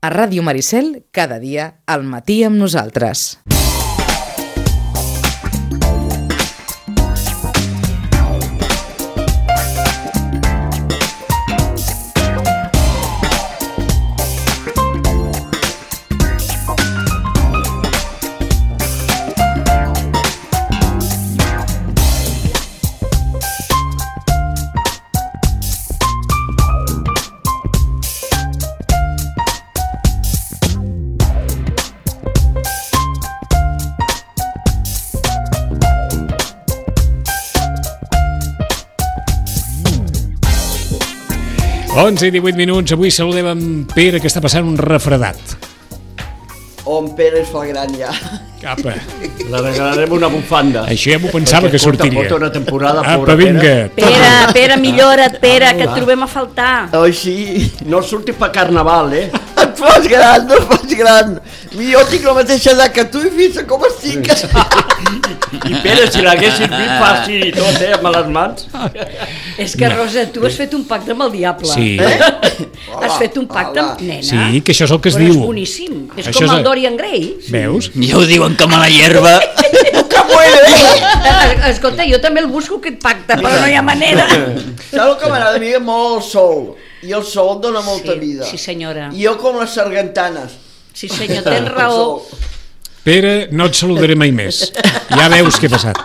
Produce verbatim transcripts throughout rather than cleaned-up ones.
A Ràdio Maricel, cada dia, al matí amb nosaltres. onze i divuit minuts, avui saludem en Pere, que està passant un refredat. O en Pere es fa gran ja. Apa. La regalarem una bufanda. Això ja m'ho pensava que sortiria. Porta una temporada, Apa, pobra vinga. Pere. Pere, Pere, millora't, Pere, que et trobem a faltar. Oh, sí. No surtis per carnaval, eh? Et fas gran, no et fas gran. Jo tinc la mateixa edat que tu i fixa't com estic. I Pere, si l'haguessis vist fàcil i tot, eh, amb les mans. És que, Rosa, tu has fet un pacte amb el diable. Sí. Eh? Has fet un pacte amb nena. Sí, que això és el que es Però diu. és boníssim. És Això com és- el Dorian Gray. Veus? Ja ho diuen com a la hierba. Que muere! Eh, Escolta, jo també el busco aquest pacte, però no hi ha manera. Saps el que m'agrada a mi? Molt el sol. I el sol dona molta Sí, vida. sí, senyora. I jo com les sargantanes. Sí, senyor, tens raó. Pere, no et saludaré mai més. Ja veus què ha passat.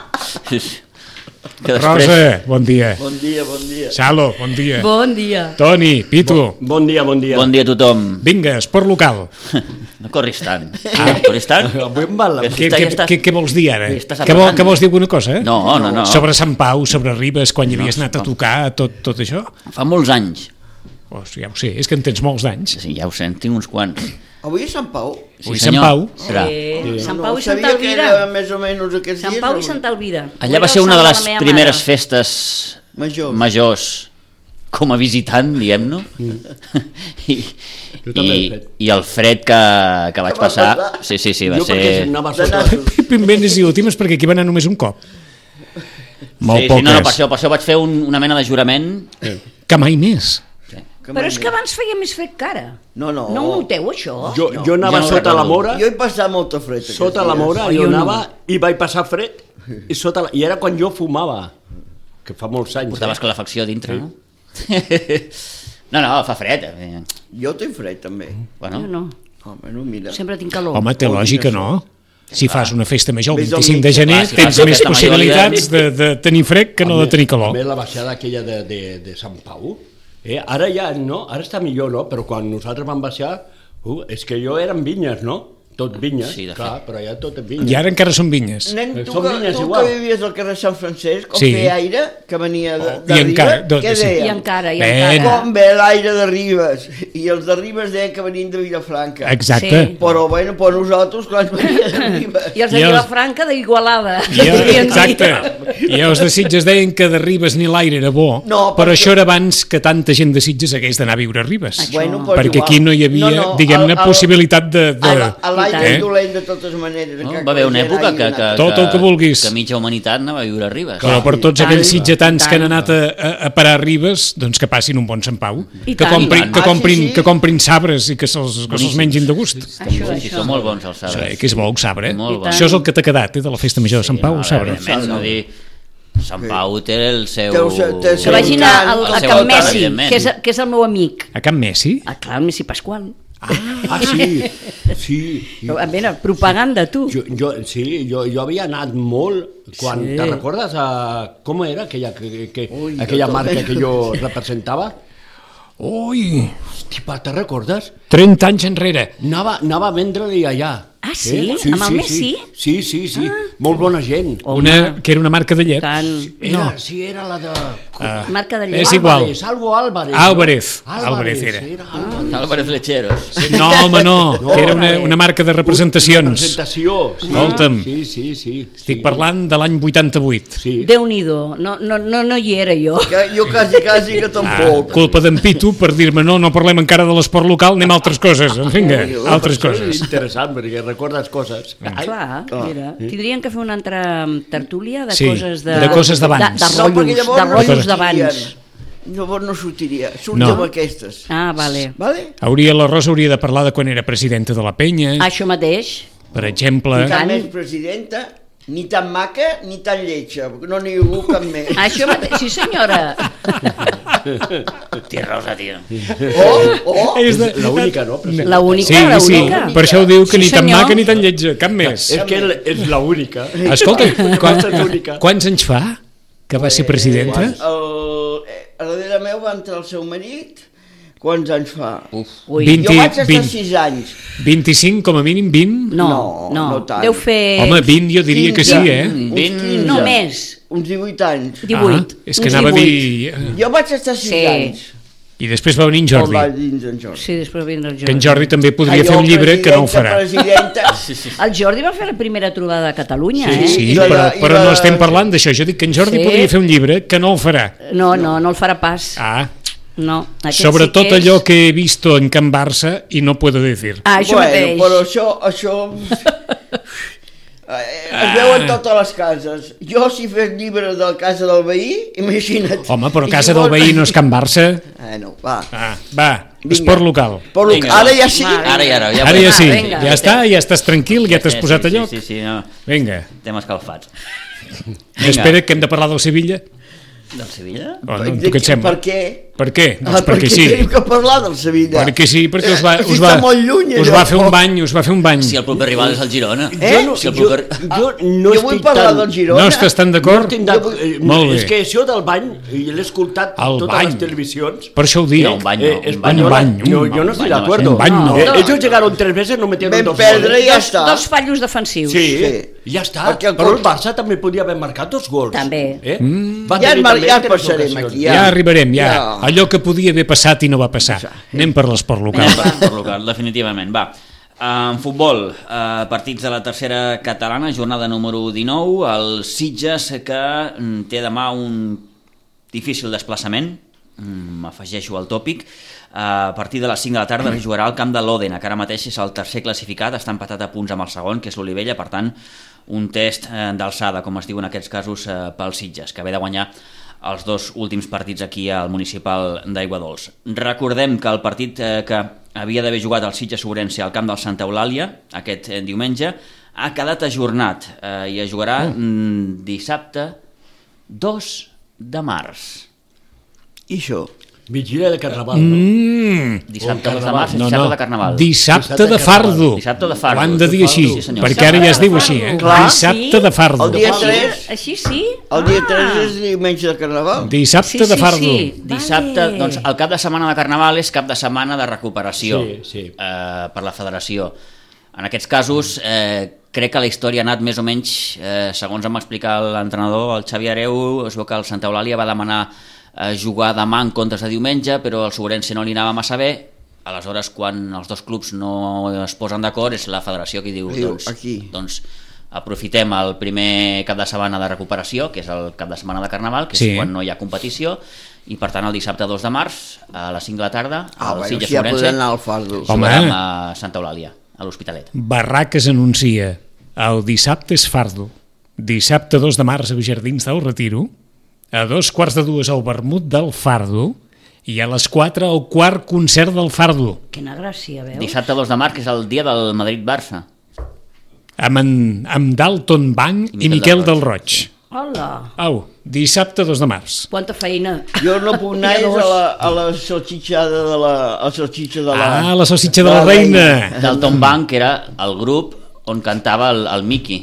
Que després... Rosa, bon dia. Bon dia, bon dia. Salo, bon dia. Bon dia. Toni, Pitu, Bon dia, bon dia. Bon dia a tothom. vinga, esport local. No corris tant. Ah, no corris tant? Avui em va la... Que Què, està- què, ja estàs- què, què vols dir ara? ja estàs Què, vol, apretant. què vols dir alguna cosa? Eh? No, no, no. Sobre Sant Pau, sobre Ribes, quan hi No, havies anat a no. tocar, tot, tot això? Fa molts anys. Oh, ja ho sé, és que en tens molts d'anys. Sí, ja ho sé, en tinc uns quants. Avui és Sant Pau. Avui Sant Pau. Serà. Sí. Sant No, Pau i Santa sabia que era Elvira. més o menys aquests Sant dies. Pau i avui. Santa Elvira. Allà va ser una de les primeres festes Majors. majors com a visitant, diguem-ne. I, Jo també i, l'he fet. I el fred que, que vaig Que va passar... passar? Sí, sí, sí, va Jo perquè ser... anava De sota... nassos. Primeres i últimes, perquè aquí va anar només un cop. Molt Sí, sí, poques. no, no, per això, per això vaig fer un, una mena de jurament. Que mai més. Que Però és m'ha- que abans feia més fred que ara. No, no. No ho noteu, això? Jo, jo anava Ja no sota la recordo. mora, Jo he passat molta fred. aquests sota la dies. mora, Oh, jo jo no. anava i vaig passar fred, i, sota la... I era quan jo fumava, que fa molts anys. Portaves Eh? calefacció dintre, no? No, no, fa fred. eh. Jo tinc fred, també. Bueno, Jo no. Home, no, mira. Sempre tinc calor. Home, té Oh, lògica, quina no? Si fas una festa major el Ves al vint-i-cinc de mig, gener, clar, si tens fas una més festa major a possibilitats de, de tenir fred que no de tenir calor. A més, la baixada aquella de, de, de Sant Pau, eh? Ara ja no, ara està millor, no? Però quan nosaltres vam baixar, uh, és que jo eren vinyes, no? Tot vinyes, Sí, de clar, però ja tot és vinyes. I ara encara són vinyes. Nen, tu, Són que, vinyes tu igual. que vivies al carrer Sant Francesc, com Sí. feia aire, que venia de, Oh, de i encara, Ribes, doncs, què sí. deien? I encara, i Ben. encara. Com ve l'aire de Ribes, i els de Ribes deien que venien de Vilafranca. Exacte. Sí. Però bueno, per nosaltres, clar, ens venien de Ribes. I els de I els- Vilafranca d'Igualada. I, exacte. I els de Sitges deien que de Ribes ni l'aire era bo, No, però perquè- això era abans que tanta gent de Sitges hagués d'anar a viure a Ribes. Bueno, pues perquè igual. aquí no hi havia, No, no, diguem-ne, el- el- possibilitat de... de... A- a L'aire eh? és dolent de totes maneres. no? que Va haver una la gent època hagi que, que, anat. Tot el que vulguis. que mitja humanitat anava a viure a Ribes. Però per tots I tant, aquells sitgetans i que han tant. anat a, a, a parar a Ribes, doncs que passin un bon Sant Pau. I Que tant. comprin, I tant. que, Ah, sí, comprin, sí. que comprin sabres i que se'ls que se'ls mengin de gust. Això, Sí, això. són molt bons els Això, sabres. eh, que és bo, el sabre. Molt I bo. tant. Això és el que t'ha quedat, eh, de la festa major de Sant Pau, el sabre. Evidentment, no dir... Sant Pau té el seu... Té el seu- té el Que seu vagin a, a, El a seu Can altar, Messi, evidentment. que és, que és el meu amic. A Can Messi? Ah, clar, el Messi Pasqual. Ah, sí, sí. Jo, A veure, propaganda, tu. jo, jo, sí, jo, jo havia anat molt, quan, Sí. sí. Te'n recordes a, com era aquella, que, que, Ui, aquella jo marca també. que jo representava? Ui, Hosti, pa, te'n recordes? trenta anys enrere. Anava, anava a vendre-li allà. Ah, sí? Amb el Messi? Sí, sí, sí, ah. Molt bona gent. Una, que era una marca de llet. Tant. Era, no. sí, era la de... Marca de És llet. igual. Álvarez, algo Álvarez. Álvarez, No? Álvarez era. Álvarez. Álvarez Lecheros. No, home, no, No, que era una, una marca de representacions. Presentació. Sí. Escolta'm. Sí, sí, sí. Estic parlant de l'any vuitanta-vuit. Sí. Déu-n'hi-do, no, no, no, no hi era jo. Que jo quasi, quasi que Ah, tampoc. culpa d'en Pitu per dir-me no, no parlem encara de l'esport local, anem a altres coses. En vinga, altres Això és coses. interessant, perquè recordes coses. Ah, clar, mira, tindrien que fer una altra tertúlia de Sí, coses de... de coses d'abans. De, de No, perquè rotllos, llavors de no rotllos existien. d'abans. llavors no sortiria. Surt No. amb aquestes. Ah, vale. Vale? Hauria, la Rosa hauria de parlar de quan era presidenta de la penya, Això mateix. per exemple. Ni tan Tant. més presidenta, ni tan maca, ni tan lletja. No n'hi ha hagut cap més. Això mateix, sí senyora. Tia Rosa, tio. Oh, oh! És de... L'única, no? President? La única, Sí, la sí, única. per això ho diu que Sí, ni tan senyor. maca ni tan lletja, cap més. És que ell és l'única. Escolta, quan, És l'única. quants anys fa que va ser presidenta? El, eh, a darrere meu va entrar el seu marit. Quants anys fa? Ui. vint, Jo vaig estar vint, sis anys. vint-i-cinc, com a mínim vint? No, No, no, no tant. deu fer... Home, vint jo diria que sí, quinze. eh? Uns vint- quinze. No més, Uns divuit anys. divuit. Ah, és que uns anava a divuit. dir... eh, Jo vaig estar sis Sí. anys. I després va venir en On Jordi, va dins en Jordi. Sí, després vindrà el que en Jordi. Jordi també podria Allò, fer un llibre que no ho farà. Presidenta, El Jordi va fer la primera trobada a Catalunya, eh? Sí, I la- però, i però la- no estem parlant d'això. Jo dic que en Jordi Sí. podria fer un llibre que no el farà. No, no, no el farà pas. Ah, No, aquest sobretot sí que és... allò que he visto en Can Barça i no puedo decir. Ah, això bueno, mateix. però això... això... eh, es veu en totes les cases. Jo, si fes llibre de la casa del veí, imagina't. Home, però I casa si del vols- veí no és Can Barça. Bueno, va. Ah, va, Vinga. esport local. Però lo- Vinga. ara ja sí. Va, Ara i ara. Ja Ara ja va, sí, vinga. ja està, ja estàs tranquil, ja t'has Sí, posat a sí, lloc. Sí, sí, sí, no. Vinga, Estem escalfats. espera que hem de parlar del Sevilla. Del Sevilla? O no, De- tu què et sembla? Per què? Per què? Doncs Ah, perquè sí. tenim que parlar del Sevilla. Perquè sí, perquè us va, Eh, si us va, està molt lluny, us allò. va fer un bany, us va fer un bany. Si el proper rival és el Girona. Eh? Jo no, Si el jo, proper... jo no jo vull estic parlar tan... del Girona. No estàs tan No d'acord? estic d'acord. Eh, Molt bé. És que això del bany, i l'he escoltat El totes bany. les televisions. Per això ho dic. No, un bany no. Eh, un bany española, no. un bany, yo, un yo no estoy de bany no, acuerdo. un bany no. Eh, No. ellos llegaron tres veces, no metieron Vam dos perdre goles. i ja Dos, està. dos fallos defensius. Sí, Sí. ja està. Perquè el Però el cor- Barça també podia haver marcat dos gols. També. Eh? Mm. Va Ja, tenir mar- també ja tres passarem ocasions. aquí, Ja, Ja. arribarem, ja. Ja. Allò que podia haver passat i no va passar. Anem per l'esport local. Anem per l'esport local, definitivament. Va. En futbol, eh, partits de la tercera catalana, jornada número dinou, el Sitges que mm, té demà un difícil desplaçament, mm, m'afegeixo al tòpic, a partir de les cinc de la tarda es jugarà al camp de l'Òdena, que ara mateix és el tercer classificat, està empatat a punts amb el segon, que és l'Olivella, per tant, un test eh, d'alçada, com es diu en aquests casos, eh, pel Sitges, que ve de guanyar els dos últims partits aquí al municipal d'Aiguadols. Recordem que el partit eh, que havia d'haver jugat el Sitges Ourense al camp del Santa Eulàlia aquest eh, diumenge ha quedat ajornat eh, i es jugarà mm, dissabte dos de març. I això? Vigília de Carnaval, no? Mm. Dissabte O dos de març, No, dissabte no, de Carnaval. dissabte de fardo. Dissabte de fardo. Ho han de dir així, Sí, senyor. perquè ara ja es diu així, eh? Clar. Dissabte de fardo. El dia Així- tres. Així sí? El dia Ah. tres és diumenge de Carnaval. Dissabte Sí, de sí, fardo. sí. Dissabte, Vale. doncs el cap de setmana de Carnaval és cap de setmana de recuperació Sí, sí. Eh, per la federació. En aquests casos, eh, crec que la història ha anat més o menys, eh, segons em va explicar l'entrenador, el Xavi Areu, es veu que el Santa Eulàlia va demanar eh, jugar demà en comptes de diumenge, però el Ourense no li anava massa bé. Aleshores, quan els dos clubs no es posen d'acord, és la federació qui diu, Diu, doncs, aquí. doncs aprofitem el primer cap de setmana de recuperació, que és el cap de setmana de Carnaval, que Sí. és quan no hi ha competició, i per tant el dissabte dos de març a les cinc de la tarda Ah, el bueno, Sitges si ja Ourense podran anar al fardo. Home. jugarem a Santa Eulàlia, a l'Hospitalet. Barraques anuncia el dissabte és fardo. Dissabte dos de març a Jardins del Retiro, a dos quarts de dues al Vermut del Fardo i a les quatre el quart concert del Fardo, Quina gràcia, veus? Dissabte dos de març, que és el dia del Madrid-Barça. amb, en, amb Dalton Banc i, I Miquel Miquel del Roig. Hola, Au, dissabte dos de març. quanta feina. Jo no puc anar Hi ha és dos. a la, a la salxitxada de la... A la salxitxa de la... Ah, la salsitxa de la reina. Dalton Bank, que era el grup on cantava el, el Miki,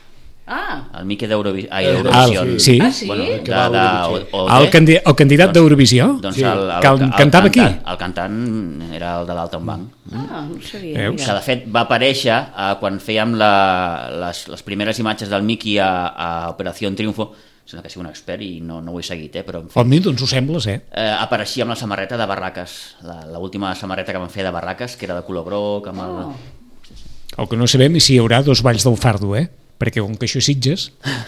Ah, el Miki d'Eurovisió. Ai, Ah, Eurovisió. sí? ah sí? Bueno, de, que va a de, Eurovisió. o, o El, candi el candidat d'Eurovisió? Doncs Sí. el, el, Que el el, cantava aquí? cantant, el cantant era el de Dalton Bank. Ah, no ho sabia. Veus? Que mira. de fet va aparèixer eh, quan fèiem la, les, les primeres imatges del Miki a, a Operació Triunfo. Sembla que sigui un expert i no, no ho he seguit, eh, però en fi, Home, doncs ho sembles, eh? eh, apareixia amb la samarreta de Barraques, la, la última samarreta que van fer de Barraques, que era de color groc, amb el... Oh. El que no sabem és si hi haurà dos balls del Fardo, eh? Perquè com que això és Sitges,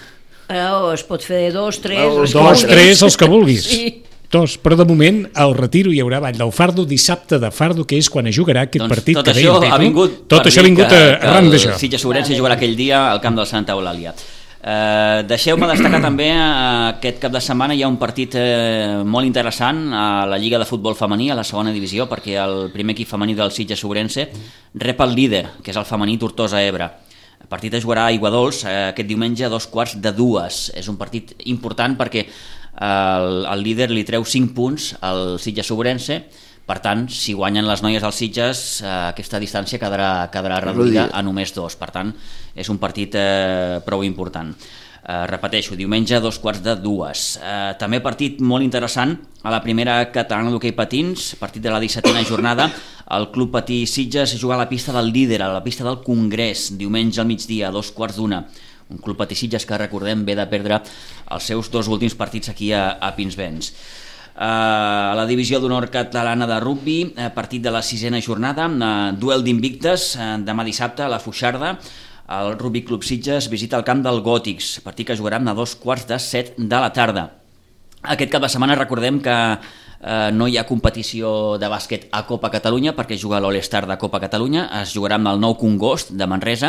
Oh, es pot fer dos, tres... Oh, els que dos, vulguis. tres, els que vulguis. Sí. Dos, però de moment al Retiro hi haurà ball del Fardo, dissabte de Fardo, que és quan es jugarà aquest Doncs partit tot que deia això el títol. ha vingut tot per això ha dir vingut que, a- que arran el d'això. Sitges Ourense jugarà aquell dia al camp del Santa Eulàlia. Eh, deixeu-me destacar també eh, aquest cap de setmana hi ha un partit eh, molt interessant a la Lliga de Futbol Femení, a la segona divisió, perquè el primer equip femení del Sitges Sobrense rep el líder, que és el femení Tortosa Ebre. El partit es jugarà a Aiguadols eh, aquest diumenge a dos quarts de dues. És un partit important perquè eh, el, el líder li treu cinc punts al Sitges Sobrense. Per tant, si guanyen les noies dels Sitges, eh, aquesta distància quedarà, quedarà reduïda a només dos. Per tant, és un partit eh, prou important. Eh, repeteixo, diumenge a dos quarts de dues. Eh, també partit molt interessant a la primera catalana d'hoquei patins, partit de la dissetena jornada. El Club Patí Sitges juga a la pista del líder, a la pista del Congrés, diumenge al migdia, a dos quarts d'una. Un Club Patí Sitges que, recordem, ve de perdre els seus dos últims partits aquí a, a Pinsbens. Uh, a la divisió d'honor catalana de rugbi, uh, partit de la sisena jornada, uh, duel d'invictes, uh, demà dissabte a la Foixarda. El Rugby Club Sitges visita el camp del Gòtics, partit que jugarà a dos quarts de set de la tarda. Aquest cap de setmana recordem que uh, no hi ha competició de bàsquet a Copa Catalunya perquè juga l'All-Star de Copa Catalunya, es jugarà amb el Nou Congost de Manresa.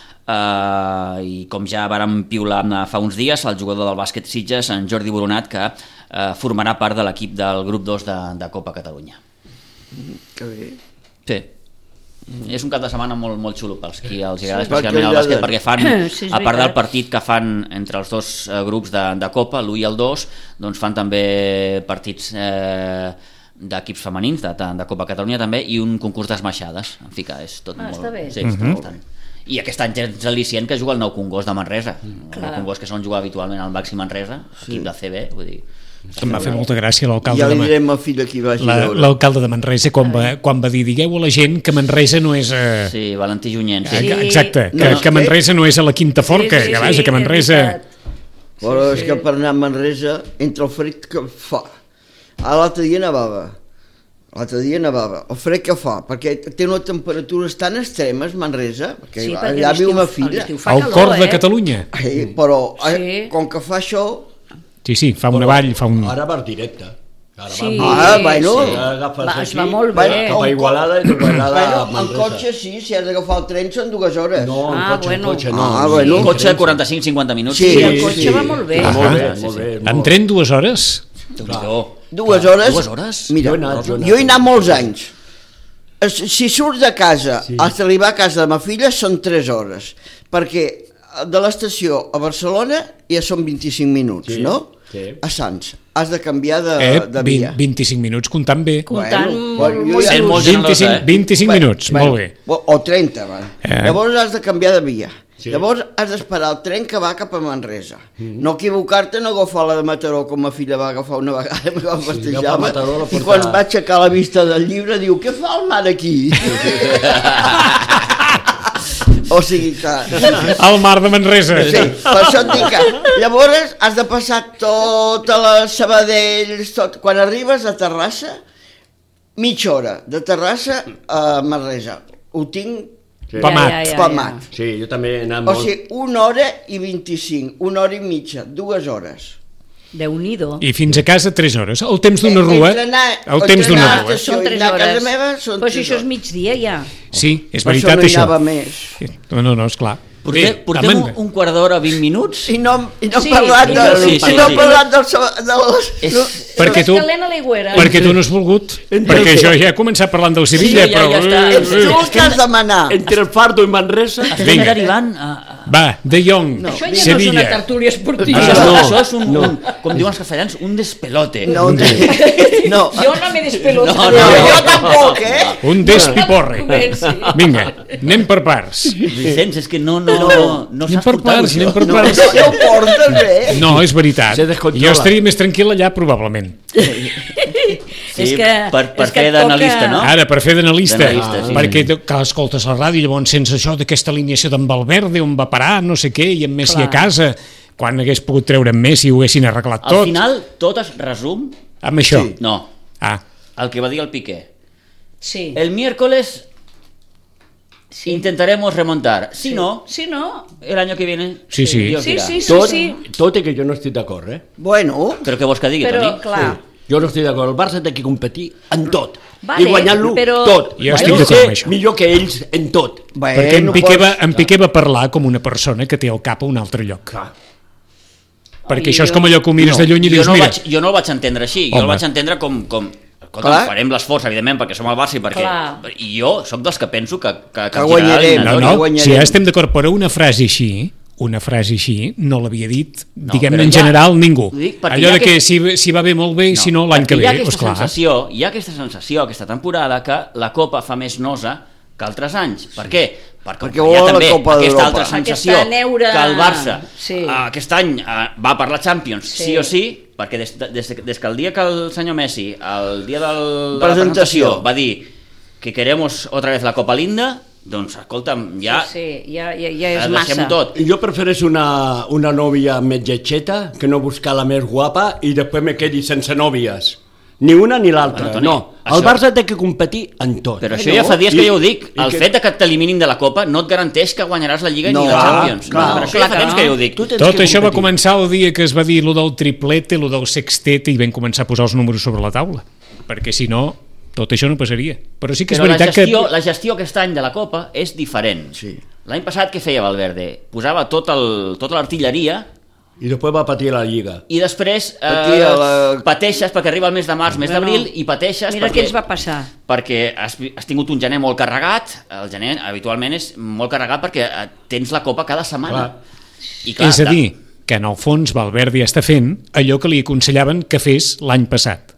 Uh, i com ja vàrem piular fa uns dies, el jugador del bàsquet Sitges, en Jordi Boronat, que uh, formarà part de l'equip del grup dos de, de Copa Catalunya. Que bé. Sí. És un cap de setmana molt, molt xulo pels qui els agrada Sí, especialment el bàsquet, perquè fan, Sí, és a part del veritat. partit que fan entre els dos eh, grups de, de Copa, l'u i el dos, doncs fan també partits eh, d'equips femenins de, de, de Copa Catalunya també, i un concurs d'esmaixades. En fi, que és tot Ah, molt... està bé. Sí, està bastant. I aquest any tens el·licient que juga el Nou Congost de Manresa, el Clar. Nou Congost que solen jugar habitualment al màxim Manresa, equip de C B, vull dir... Em va fer molta gràcia l'alcalde Ja de li Ma- direm al fill aquí vagi a la- veure. l'alcalde de Manresa quan va, quan va dir, digueu a la gent que Manresa no és... Eh... Sí, Valentí Junyent, eh, sí. Sí. Exacte, que, No, que Manresa no és a la Quinta Forca, que vaja, que Manresa... és veritat. Però Sí, és sí. que per anar a Manresa, entre el fred que fa... Ah, l'altre dia nevava. L'altre dia nevava. El fred que fa, perquè té unes temperatures tan extremes, Manresa, perquè Sí, perquè allà viu l'estiu- ma filla. l'estiu fa Al calor, cor de eh? Catalunya. Eh, però eh, Sí. com que fa això... Sí, sí, fa una vall, fa un... Ara vas directe. Ara Sí. Ah, bueno. sí. Agafes Va, es aquí, va molt Bueno, bé. cap a Igualada i d'Igualada Bueno, a en Manresa. cotxe sí, si has d'agafar el tren són dues hores. No, en Ah, cotxe, bueno. en cotxe no. Ah, no, bueno. Un en cotxe tren, quaranta-cinc a cinquanta minuts. Sí, Sí, el cotxe sí. va molt bé. Ah, molt bé, Sí, molt sí. bé. En molt. tren dues hores? Déu-n'hi-do. Dues hores? Dues hores? Mira, Jo he anat, jo he anat. jo he anat molts anys. Es- Si surts de casa Sí. fins a arribar a casa de ma filla són tres hores, perquè de l'estació a Barcelona ja són vint-i-cinc minuts, Sí, no? sí. A Sants. Has de canviar de, Eh, de vint, via. vint-i-cinc minuts, comptant bé. Comptant Bueno, molt, jo molt ja- Sent molt just. generosa, vint-i-cinc, eh? vint-i-cinc minuts, molt bé. O, o trenta, va. Eh. Llavors has de canviar de via. Sí. Llavors has d'esperar el tren que va cap a Manresa. Mm. No equivocar-te, no agafar la de Mataró com ma filla va agafar una vegada, que va agafa festejar Mataró, la i porta- quan va aixecar la vista del llibre diu, què fa el mar aquí? O sigui que... Al mar de Manresa. Sí, per això et dic que llavors has de passar tota la Sabadells, tot. Quan arribes a Terrassa, mitja hora de Terrassa a Manresa. Ho tinc Sí. Pamat. Ja, ja, ja, pamat. Sí, jo també he anat O molt. sigui, una hora i vint-i-cinc, una hora i mitja, dues hores. Déu-n'hi-do. I fins a casa tres hores. El temps d'una Eh, rua. entre anar- El temps entre d'una anar a rua. estació Són i tres anar a casa hores. meva són Però si tres això és hores. migdia ja. Sí, és Per veritat això no hi això. anava més. No, no, no, esclar. Portem, portem un, home, un quart d'hora, vint minuts? I no, i no Sí, he parlat, i de, no- sí, sí, i no he sí. parlat del, so- de, És- no, perquè tu, L'escalena a l'aigüera. perquè tu no has volgut. Perquè jo ja he començat parlant del Sevilla, Sí, ja- però... ja està. ets tu el que has de manar. Entre el Fardo i Manresa... Estem Vinga. derivant a... a... Va, De Jong, Això ja no és Sevilla. una tertúlia esportiva. Això, no, això és un, no. un, com diuen els castellans, un despelote. No, no, Jo no m'he despelotat. No, no, no. jo tampoc, eh? Un despiporre. Comenci. Vinga, anem per parts. Vicenç, és que no, no, no, no Anem saps per portar-ho, parts, això. anem per No, parts. no, no ho portes bé. No, és veritat. Se descontrola. Jo estaria més tranquil allà, probablement. Sí, És que- per, per és que fer et d'analista, toca- no? Ara, per fer d'analista, D'analista, sí, perquè tu- que escoltes la ràdio, llavors sense això d'aquesta alineació d'en Valverde, on va parar, no sé què, i en Messi Clar. a casa, quan hagués pogut treure en Messi i ho haguessin arreglat Al tot. final, tot es resum... Amb això. Sí. No, Ah, el que va dir el Piqué. Sí. El miércoles Sí. intentaremos remontar. Si no, Si no... el año que viene... Sí, sí. Dios Sí, dirà. sí, sí, Tot, sí. tot i que jo no estic d'acord, eh? Bueno, Però què vols que digui, Però, Toni? clar, Jo no estic d'acord. El Barça té que competir en tot. Vale, I guanyar-lo però- tot. Jo estic Jo d'acord sé amb això. millor que ells en tot. Bé, Perquè en no Piqué, va, pots- en Piqué va parlar com una persona que té el cap a un altre lloc. Clar. Perquè Ai, això és jo- com allò que ho mires No, de lluny i jo dius, no el mira, vaig, jo no el vaig entendre així, jo Home. el vaig entendre com... com escolta, Clar. farem l'esforç, evidentment, perquè som el Barça i perquè... Clar. I jo sóc dels que penso que, que, que, Que el guanyarem. Girona- no, no no, guanyarem. si ja estem d'acord, però una frase així, una frase així, no l'havia dit, No, diguem-ne però en ja- general, ningú. ho dic perquè Allò hi ha de que aquest- si, si va bé molt bé i si no l'any que perquè ve, hi ha aquesta esclar. sensació, hi ha aquesta sensació aquesta temporada que la Copa fa més nosa que altres anys. Per què? Perquè, Perquè hi ha vol la també Copa aquesta d'Europa. altra sensació Aquesta neura- que el Barça Sí. eh, aquest any eh, va per la Champions sí, Sí. o sí, perquè des, des, des que el dia que el senyor Messi, el dia del, de la Presentació. presentació, va dir que queremos otra vez la Copa Linda, doncs escolta'm, ja Sí, sí, ja, ja, ja és eh, massa. deixem-ho tot. Jo prefereixo una, una nòvia més lletxeta que no buscar la més guapa i després me quedi sense nòvies. Ni una ni l'altra, Bueno, Toni, no. El això- Barça té que competir en tot. Però Eh, això no? ja fa dies que I- jo ho dic. i El que- fet de que t'eliminin de la Copa no et garanteix que guanyaràs la Lliga No, ni la clar, Champions. clar, Però això clar ja fa que temps no. que jo ho dic. Tu tens Tot que això va competir. començar el dia que es va dir lo del triplete, lo del sextete i vam començar a posar els números sobre la taula. Perquè si no, tot això no passaria. Però sí que és Però la veritat gestió, que... la gestió aquest any de la Copa és diferent. Sí. L'any passat què feia Valverde? Posava tot el, tota l'artilleria I després va patir la Lliga. i després eh, Patia la- pateixes perquè arriba el mes de març, mes Bueno, d'abril i pateixes Mira perquè, què ens va passar. perquè has, has tingut un gener molt carregat. El gener habitualment és molt carregat perquè eh, tens la Copa cada setmana. Clar. I clar, És a dir, que en el fons Valverde està fent allò que li aconsellaven que fes l'any passat.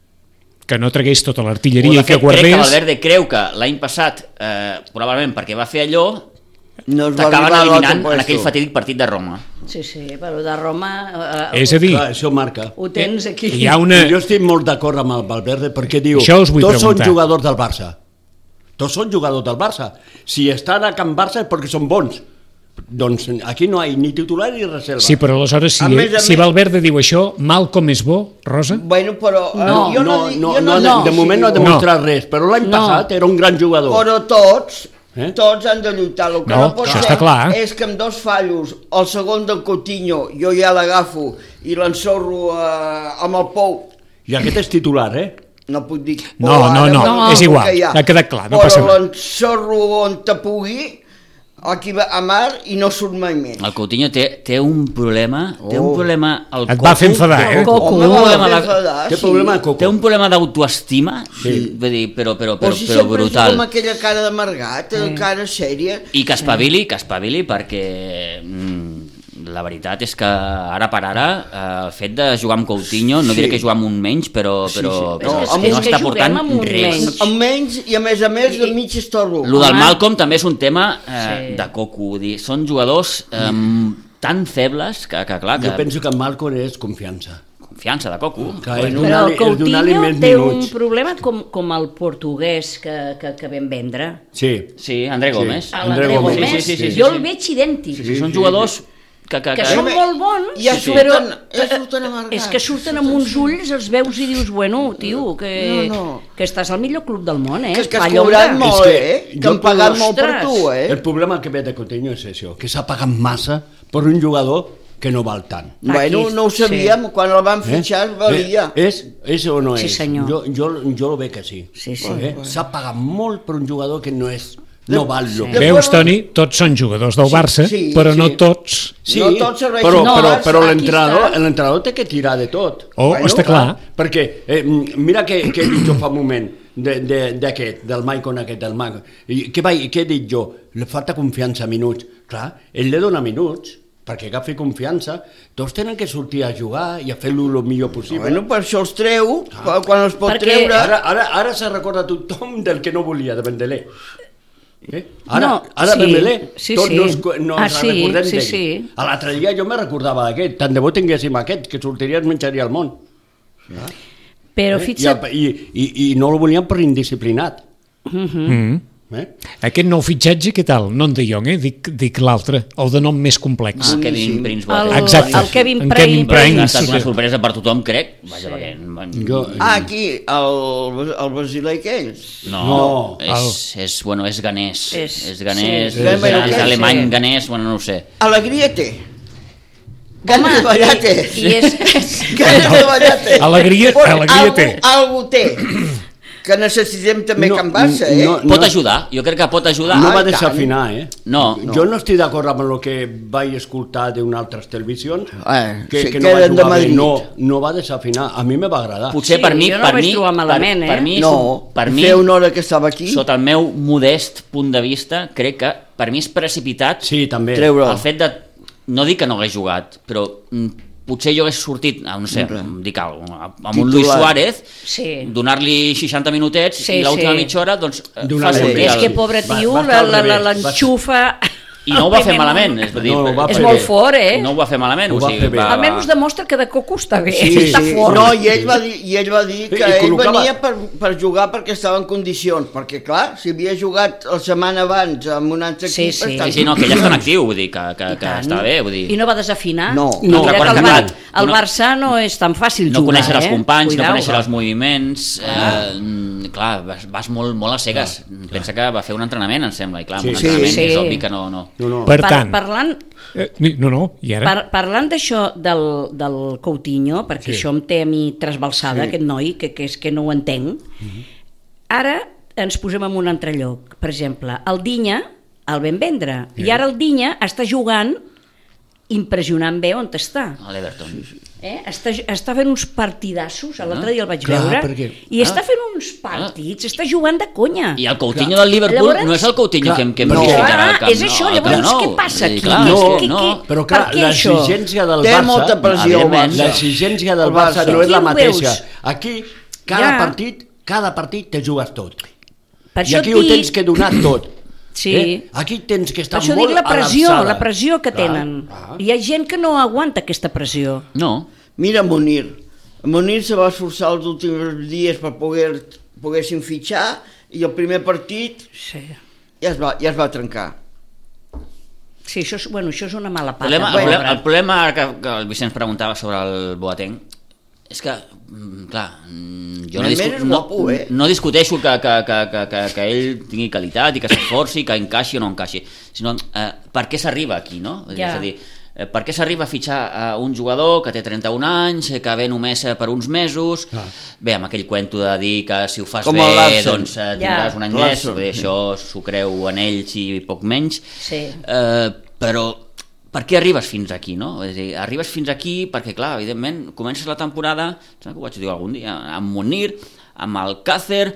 Que no tragués tota O, l'artilleria de i que fet, crec que guardés... Valverde creu que l'any passat, eh, probablement perquè va fer allò, No es va t'acaben arribar a l'altre eliminant en aquell puesto. fatídic partit de Roma. Sí, sí, però de Roma... Eh, És a dir, Clar, això marca. ho tens aquí. hi ha una... Jo estic molt d'acord amb el Valverde perquè diu, Això us vull tots preguntar. són jugadors del Barça. Tots són jugadors del Barça. Si estan a Can Barça és perquè són bons. Doncs aquí no hi ha ni titular ni reserva. Sí, però aleshores, si, A més a si més- Valverde diu això, mal com és bo, Rosa? Bueno, però... eh, No, jo no, dic- no, jo no, dic de, de que moment no ha sigui bo. demostrat res, però l'any No. passat era un gran jugador. Però tots, Eh? tots han de lluitar. El que No, no, pot això ser està clar. és que amb dos fallos, el segon del Coutinho, jo ja l'agafo i l'ensorro eh, amb el Pou. I aquest és titular, eh? No puc dir... No, Pou no, ara, no, perquè és igual, que hi ha quedat clar, no però passa res. l'ensorro on te pugui, aquí va a mar i no surt mai més. El Coutinho té, té un problema, té un Oh. problema al Et va fer enfadar, eh? Coco. Home, un va problema fer de- enfadar, Té sí. problema de coco. Té un problema d'autoestima, Sí. vull dir, però, però, Però però, si però sempre és com brutal. aquella cara d'amargat, mm. cara sèria. I que espavili, que espavili, perquè mm, la veritat és que ara per ara eh, el fet de jugar amb Coutinho, no Sí. diré que jugar amb un menys, però, Sí, però, sí. però No, és amb que un- no és que està juguem portant amb un res. menys. Amb menys i a més a més de mig estorbo. Lo del Home. Malcolm també és un tema eh, Sí. de coco, vull dir, són jugadors eh, tan febles que, que clar, que Jo penso que en Malcom és confiança. confiança de coco. Que és Però donar-li el és donar-li Coutinho més té un minuts. problema com, com el portuguès que, que, que vam vendre. Sí. Sí, André Gómez. Sí. A André l'André Gómez. Gómez. Sí, sí, sí, sí, jo sí. el veig idèntic. Sí, són jugadors que, que, que que... són molt bons, Ja Sí, sí. però surten, ja surten amargats. és que surten amb uns ulls, els veus i dius, bueno, tio, que, No, no. que estàs al millor club del món, eh? Que, que has Espanya, cobrat home. molt, És que eh? Que jo han pagat molt per Ostres. tu, eh? El problema que ve de Coutinho és això, que s'ha pagat massa per un jugador que no val tant. Bueno, Aquí, no ho sabíem, sí. quan el van fitxar Eh? valia. Eh, és, és o no és? Sí, senyor. Jo, jo, jo lo veig que sí. Sí, sí. Eh? S'ha pagat molt per un jugador que no és... No val lo Sí. que... Veus, Toni, tots són jugadors del Barça, sí, però sí. no tots. Sí, No tots serveixen però, no, però, aquí però l'entrenador està. l'entrenador té que tirar de tot. Oh, Bueno, està clar. Perquè, eh, mira què, què he dit jo fa un moment de- de- d'aquest, del Maicon aquest, del Maicon. I què, vaig, què he dit jo? Le falta confiança, minuts. Clar, ell li dona minuts, perquè agafi confiança. Tots tenen que sortir a jugar i a fer-lo el millor possible. Bueno, per això els treu, quan, quan els pot Perquè- treure... Ara, ara, ara se recorda tothom del que no volia, de Bendelé. Eh? Ara, No, ara sí, Bendelé, sí, tots sí. no, ens, no Ah, ens sí, recordem sí, d'ell. sí. A l'altre dia jo me recordava d'aquest, tant de bo tinguéssim aquest, que sortiria es menjaria el món. Però Eh? I, fixa't, i, i, I no el volien per indisciplinat. Mm. Eh? Aquest nou fitxatge, què tal? No en De Jong, eh? Dic, dic l'altre, el de nom més complex. Ah, Kevin Prince el, Boateng. Exacte. el Kevin En Prince, Kevin Ha Prince. estat una Sí. sorpresa per tothom, crec. Vaja, Sí. perquè... Jo, Ah, aquí, el, el brasiler aquell. No, No, és, és, bueno, és ganès. És- És ganès, sí. és, Bueno, és què? alemany Sí. ganès, bueno, no ho sé. Alegria té. Ganes de ballar té. I és... Ganes de ballar té. Alegria, Però alegria algú, té. Algú té. Que necessitem també No, Can Barça, eh? no, Pot ajudar, jo crec que pot ajudar. No Ah, va i tant. desafinar, eh? No. Jo no estic d'acord amb el que vaig escoltar d'unes altres televisions, Eh, que, sí, que que no va eren de jugar bé, Madrid. no, no va desafinar. A mi me va agradar. Potser Sí, per mi, jo no per vaig mi, trobar malament, per, eh? per mi, No, per mi, feia una hora que estava aquí. sota el meu modest punt de vista, crec que per mi és precipitat Sí, també. Treure. el fet de, no dic que no hagués jugat, però mm, potser jo hagués sortit, ah, no sé, dic alguna cosa, amb un Luis Titular. Suárez, Sí. donar-li seixanta minutets Sí, i l'última sí. mitja hora, doncs, Donar-li fa sortir bé. És el... que pobre Va- tio, va estar al la- la- revés. l'enxufa... I no ho va fer al primer malament, moment. és, a dir, No, ho va És fer molt bé. fort, eh? no ho va fer malament, Ho o va sigui, fer bé. va, va... Almenys demostra que de coco està bé, Sí, està sí. fort. No, i ell va dir, i ell va dir que I ell col·locava- venia per, per jugar perquè estava en condicions, perquè clar, si havia jugat la setmana abans amb un altre Sí, equip... sí. està- Sí, sí, no, que ja està en actiu, vull dir, que, que, I que tant. està bé, vull dir... I no va desafinar? No. No, Mira que el, recorda Bar que el no- Barça no és tan fàcil no jugar, conèixer els eh? companys, Cuidao. no conèixer els moviments, eh, mm, clar, vas, vas molt, molt a cegues. Pensa que va fer un entrenament, em sembla, i clar, Sí, un sí, entrenament sí. és obvi que no... no. No, no. Per Par tant, Parlant, eh, no, no, i ara? par parlant d'això del, del Coutinho, perquè Sí. això em té a mi trasbalsada, Sí. aquest noi, que, que és que no ho entenc, ara ens posem en un altre lloc. Per exemple, el Dinya el vam vendre, i ara el Dinya està jugant impressionant bé on està. A l'Everton. Eh? Està, està fent uns partidassos, l'altre dia el vaig Clar, veure, perquè- i està fent uns partits, està jugant de conya. I el Coutinho del Liverpool Llavors- no és el Coutinho Clar, que, hem- que hem no. vist fins ara al Clar, camp. és això, no, llavors, al Camp què Nou. passa Sí, aquí? clar, No, és que què- no. què- Però clar, Per què això? l'exigència del Té Barça... molta pressió, el evidentment, Barça. L'exigència del El Barça Barça. no és la Aquí ho mateixa. veus. Aquí, cada Ja. partit, cada partit te jugues tot. Per I això aquí et ho dic- tens que donar tot. Sí. Eh? Aquí tens que Per estar això molt dic la pressió, a l'alçada. la pressió que Clar, tenen. clar. Hi ha gent que no aguanta aquesta pressió. No. Mira Munir. Munir se va esforçar els últims dies per poder poguessin fitxar i el primer partit Sí, ja es va, ja es va trencar. sí això, és, bueno, això és una mala El pata. problema, el, pobre. problema, el problema que, que el Vicenç preguntava sobre el Boateng és que, mm, clar, mm, jo no, Mendes discu és no, guapo, eh? no discuteixo que, que, que, que, que, que ell tingui qualitat i que s'esforci, que encaixi o no encaixi, sinó eh, per què s'arriba aquí, no? Ja. És a dir, eh, per què s'arriba a fitxar a un jugador que té trenta-un anys, eh, que ve només eh, per uns mesos, Ah. bé, amb aquell cuento de dir que si ho fas Com el bé, Larsen. doncs eh, Ja. tindràs un any Larsen, més, bé, sí. això s'ho creu en ells i poc menys, Sí. eh, però per què arribes fins aquí, no? És a dir, arribes fins aquí perquè, clar, evidentment, comences la temporada, sembla que ho vaig dir algun dia, amb Munir, amb Alcácer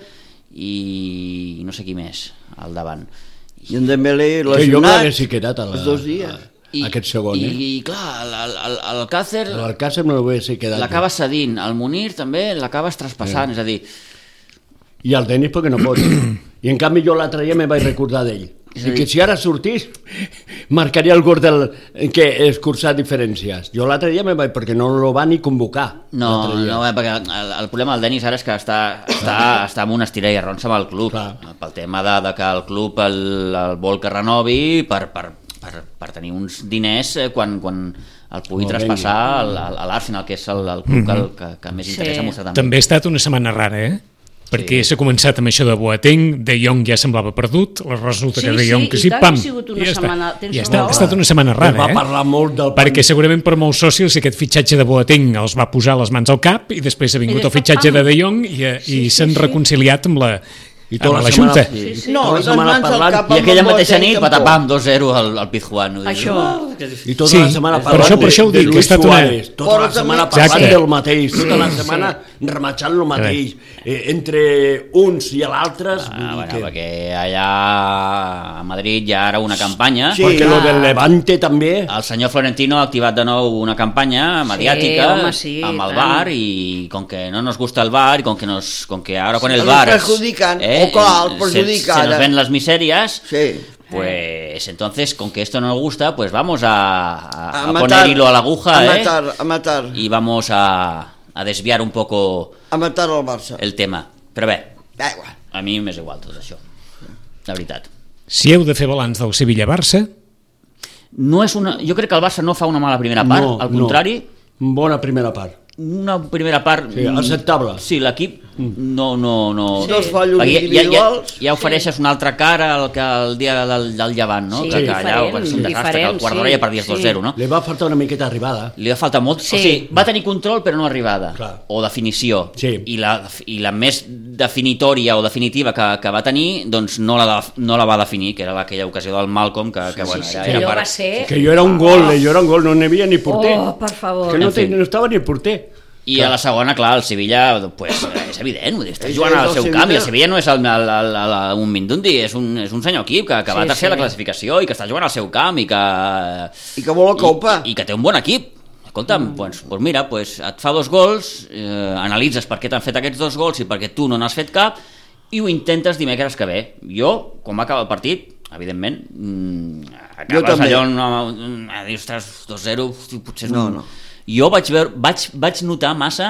i no sé qui més al davant. I en Dembélé Que jo lesionat m'hagués quedat a la, els dos dies. a, aquest segon, i, eh? I, clar, el- el- Alcácer L'Alcácer no l'hagués quedat. l'acaba cedint, el Munir també l'acabes traspassant, és a dir, I el Denis perquè no pot. I en canvi jo l'altre dia me vaig recordar d'ell. I que si ara sortís, marcaria el gol del, que escurçar diferències. Jo l'altre dia me vaig, perquè no el va ni convocar. no, l'altre dia. no eh, perquè el, el problema del Denis ara és que està, està, està amb una estira i arronsa amb el club, Clar. pel tema de, de que el club el, el vol que renovi per, per, per, per tenir uns diners eh, quan, quan el pugui No, traspassar al- al- a l'Arsenal, que és el, el club que, el- que, que més Sí. interessa mostrar també. També ha estat una setmana rara, eh? Perquè s'ha començat amb això de Boateng, De Jong ja semblava perdut, resulta Sí, que De sí, Jong i que sí, tant, pam, ha sigut una i ja està. setmana- tens Ja està, raó. ha estat una setmana Es rara, va eh? parlar molt del... Perquè segurament per molts socis aquest fitxatge de Boateng els va posar les mans al cap i després ha vingut I el després, fitxatge pam. de De Jong i, eh, i s'han reconciliat amb la, I tota amb la la setmana- Junta. sí, sí. No, Tota la les setmana mans al parlant, cap I amb aquella el mateixa Boateng nit, tampoc. patapam, dos zero al, al Pizjuán. Això. I tota Sí, la setmana per parlant això- per de, això ho de dic, que ha Luis estat una- Suárez, tota Però la setmana també- parlant Exacte. del mateix, tota Sí, la sí. setmana rematxant el mateix, eh, entre uns i l'altres, Ah, vull dir bueno, que... perquè allà a Madrid hi ha ara una campanya. Sí. perquè lo clar. del Levante també... El senyor Florentino ha activat de nou una campanya mediàtica home, sí, amb el tant. bar i com que no nos gusta el bar y con que, nos, con que ahora con el Ens bar perjudican, o clar, el se, se perjudica nos ara. ven las miserias, Sí. pues entonces con que esto no nos gusta pues vamos a, a, A a matar, poner hilo a la aguja a ¿eh? matar, a matar, y vamos a, a desviar un poco a matar el Barça. el tema. Però bé, Da igual. a mi m'és igual tot això, la veritat. Si heu de fer balanç del Sevilla-Barça, No és una, jo crec que el Barça no fa una mala primera part, No, al no. contrari, Bona primera part. una primera part... Sí, acceptable. Sí, l'equip no... no, no... Sí. Dos fallos Perquè ja, ja, individuals. ja ofereixes una altra cara al que el dia del, del Llevant, no? Sí, que, que allà diferent, va ser un desastre, que el diferent, quart d'hora sí, ja perdies sí. dos zero, no? Li va faltar una miqueta arribada. Li va faltar molt... Sí. O sigui, va tenir control però no arribada. Clar. O definició. Sí. I, la, I la més definitòria o definitiva que, que va tenir, doncs no la, no la va definir, que era aquella ocasió del Malcolm, que, que bueno, Sí, sí, era, que era allò per... va ser... Que jo era un gol, eh, jo era un gol, no n'hi havia ni porter. Oh, per favor. Que no, En fi. te, no estava ni el porter. I a la segona, clar, el Sevilla, pues, és evident, vull dir, està És- jugant és al el seu Sevilla. camp, i el Sevilla no és el, el, el, el, un Mindundi, és un, és un senyor equip que, que Sí, va tercer a la sí. classificació i que està jugant al seu camp i que... I que vol la Copa. I, i que té un bon equip. Escolta'm, mm. pues, pues mira, pues et fa dos gols, eh, analitzes per què t'han fet aquests dos gols i perquè tu no n'has fet cap, i ho intentes dimecres que ve. Jo, quan va acabar el partit, evidentment, mmm, acabes també. allò, no, no, dius, ostres, dos zero, hosti, potser és No, un... no. Jo vaig, veure, vaig, vaig notar massa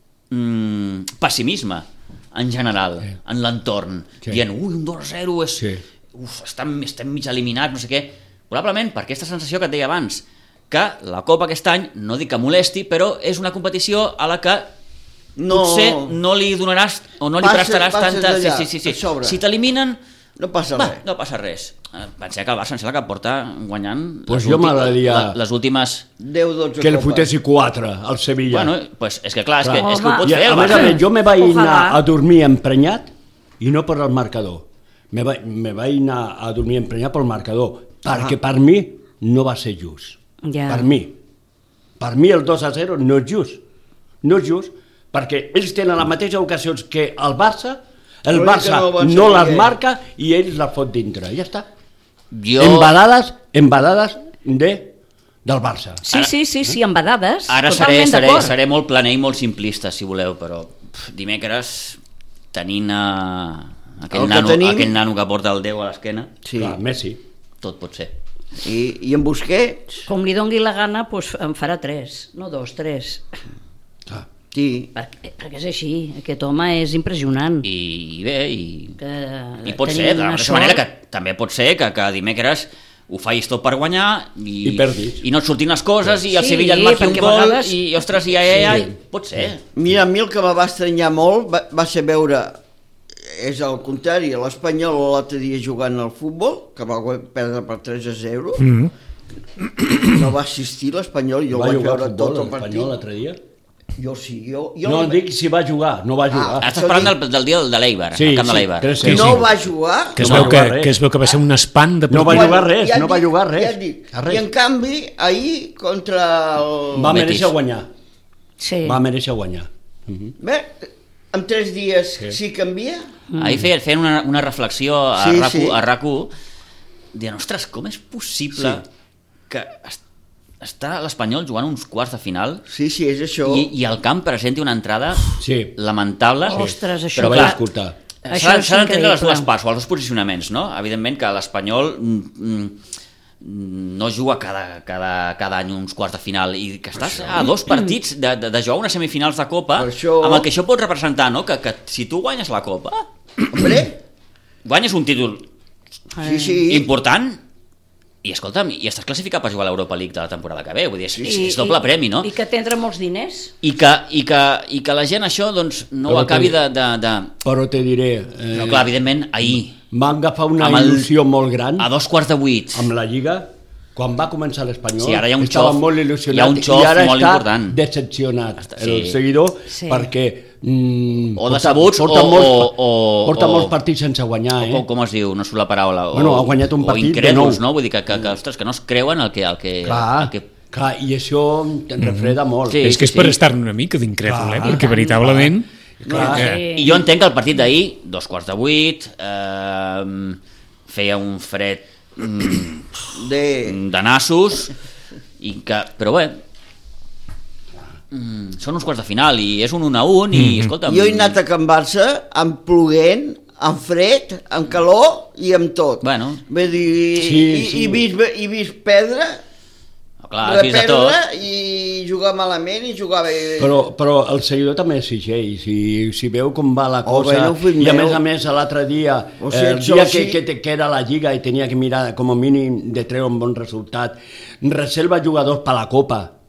mm, pessimisme en general, Sí. en l'entorn, Sí. dient, ui, un dos zero és... Sí. Uf, estem, estem mig eliminats, no sé què. Probablement per aquesta sensació que et deia abans, que la Copa aquest any, no dic que molesti, però és una competició a la que No. potser no li donaràs o no li Passa- prestaràs passes tanta... d'allà, sí, sí, sí, a sobre. Si t'eliminen, No passa va, res. no passa res. Eh, Penseu que el Barça em sembla que porta guanyant Pues les, jo últim- m'agradaria- la- les últimes... deu dotze Que li copes. fotessi quatre al Sevilla. Bueno, pues és que clar, és, Clar. que, és que ho Home. pot I fer a el més a Barça. més, jo me vaig Ojalà. anar a dormir emprenyat i no per el marcador. Me vaig, me vaig anar a dormir emprenyat pel marcador, perquè per mi no va ser just. Ja. Per mi. Per mi el dos a zero no és just. No és just, perquè ells tenen les mateixes ocasions que el Barça, el Però és que Barça no ho van no saber. les marca i ells les fot dintre. Ja està. Jo... Embadades, embadades de, del Barça. Sí, sí, sí, sí, amb dades, Ara seré, totalment seré, d'acord. seré molt planer i molt simplista, si voleu, però pff, dimecres, tenint uh, aquell, El que nano, tenim- aquell nano que porta el Déu a l'esquena, Sí. Clar, Messi. tot pot ser. I, I en Busquets, Com li dongui la gana, doncs en farà tres, no dos, tres. Clar. sí. Perquè, perquè és així, aquest home és impressionant. I bé, i, Que i pot tenim ser, de la una mateixa sort. manera que també pot ser que, que dimecres ho facis tot per guanyar i, I perdis. i no et surtin les coses i el Sí, Sevilla et marqui un perquè a gol vegades- i, ostres, ja, ja, ja, Sí. pot ser. Mira, a mi el que me va estranyar molt va, va ser veure, és al contrari, l'Espanyol l'altre dia jugant al futbol, que va perdre per tres a zero, Mm. no va assistir l'Espanyol, jo Va el vaig jugar a veure futbol tot el l'Espanyol partit. l'altre dia? Jo sí, jo... jo No, el- dic si va jugar, no va jugar. Ah, Estàs parlant del, del dia del de l'Eibar, Sí, el camp de sí, l'Eibar. crec Sí, no sí. va jugar... Que es, No va veu que, jugar res. que es veu que va ser un espant de No va partit. jugar res, ja no et va dic, jugar res. Ja et dic. A res. I en canvi, ahir, contra el... Va Betis. mereixer guanyar. Sí. Va mereixer guanyar. Bé, en tres dies Sí. sí, canvia. Mm. Ahir feien, feien una, una reflexió a Sí, RAC1, sí. a RAC1 dient, ostres, com és possible Sí. que est està l'Espanyol jugant uns quarts de final Sí, sí, és això. i, i el camp presenti una entrada Sí. lamentable. Ostres, això Però Però vaig clar, escoltar. Això S'ha és s'ha d'entendre les increïble. dues parts, o els dos posicionaments, no? Evidentment que l'Espanyol mm, mm, no juga cada, cada, cada any uns quarts de final i que estàs a dos partits de, de, de jugar unes semifinals de Copa, Per això- amb el que això pot representar, no? Que, que si tu guanyes la Copa, Hombre, guanyes un títol sí, sí. important i escolta'm, i estàs classificat per jugar a l'Europa League de la temporada que ve, vull dir, és, és, I- és doble i- premi, no? I que tindrà molts diners. I que, i que, i que la gent això doncs, no Però ho acabi te- de... de, de... Però te diré... Eh, No, clar, evidentment, ahir, Van agafar una Amb el- il·lusió molt gran a dos quarts de vuit, amb la Lliga. Quan va començar l'Espanyol, Sí, ara hi ha un estava xof- molt hi ha il·lusionat un xof i ara molt està important. decepcionat Està- el sí. seguidor Sí. perquè mm, O decebuts porta, o- molts, o- o- porta o- molts partits sense guanyar, eh? com, com es diu, no surt la paraula, o, Bueno, ha guanyat un partit o de incrèduls, nou. no? Vull dir que, que, que, ostres, que no es creuen el que... El que, Clar, el que... clar, i això te'n refreda molt. Sí. És que és sí. per estar una mica d'incrèdul, eh? Clar, Perquè veritablement... Clar. eh, I jo entenc que el partit d'ahir, dos quarts de vuit, eh, feia un fred mm, De... de nassos, i que, però bé, mm, són uns quarts de final i és un un a un i, escolta'm... Jo he anat a Can Barça amb ploguent, amb fred, amb calor i amb tot. Bueno. Vull dir, Sí, i, sí. i, vist, i vist perdre, Clar, has vist de tot. perdre i jugar malament i jugar bé. Però, però el seguidor també exigeix, si, si veu com va la Oh, cosa, bueno, fill i a meu. més a més l'altre dia, O eh, sigui, el això dia sí. que, que, te- que era la Lliga i tenia que mirar com a mínim de treure un bon resultat, reserva jugadors per la Copa,